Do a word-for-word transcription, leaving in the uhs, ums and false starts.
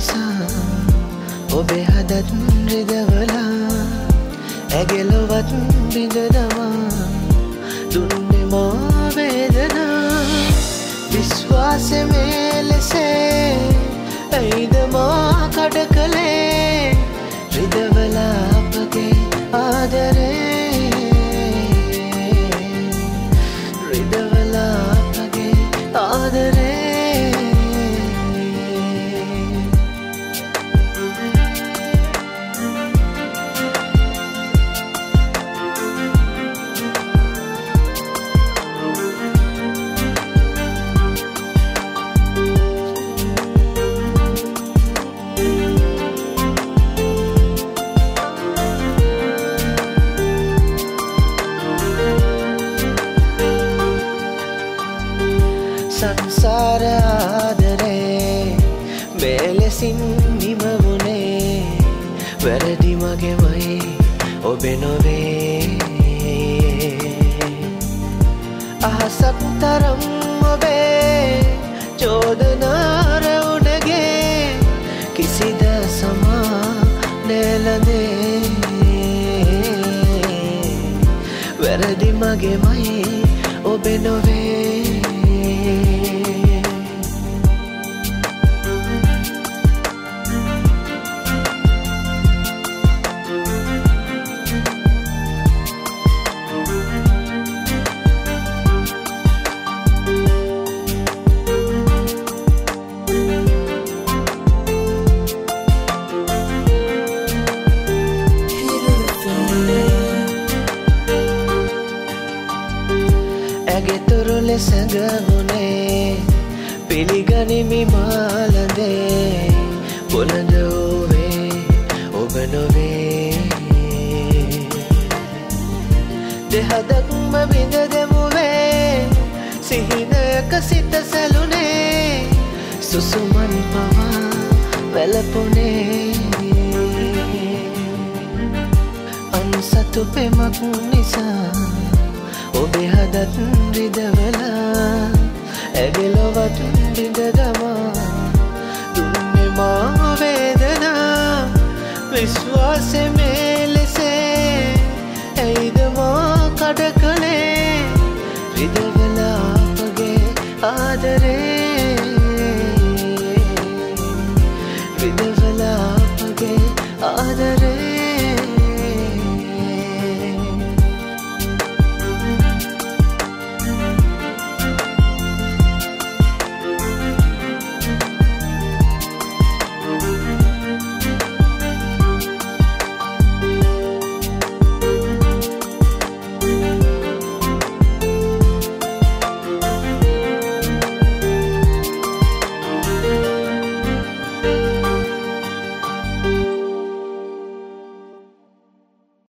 නිසා ඔබේ හදත් රිදවලා ඇගෙලවත් බිඳදමා දුන්නේ මා වේදනා විශ්වාසෙ මේ ලෙසේ ඇයිද මා කඩ කළේ රිදවලා අපගේ ආදරේ රිදවලා අපගේ ආදරේ සංසාර ආදරේ මෙලෙසින් නිම වුණේ වැරදි මගේමයි ඔබේ නොවේ අහසක් තරම් ඔබේ චෝදනා රැවුණගේ කිසිද සමා නෙලදේ වැරදි මගේමයි ඔබේ නොවේ ඇගෙතුරු ලෙස ගමුණේ පිළිගනිමි මාලඳේ බොළඳ වූවේ ඔබ නොවේ දෙහදක්ම බිඳ දෙමුවේ සිහිනයක සිත සැලුනේ සුසුමන් පවා වැළපුනේ අන්සතු පෙමක් නිසා ඔබේ හදත් රිදවලා ඇගෙලවත් බිඳදමා දුන්නේ මා වේදනා විශ්වාසෙ මේ ලෙසේ ඇයිද මා කඩ කළේ රිදවලා අපගේ ආදරේ රිදවලා අපගේ ආදරේ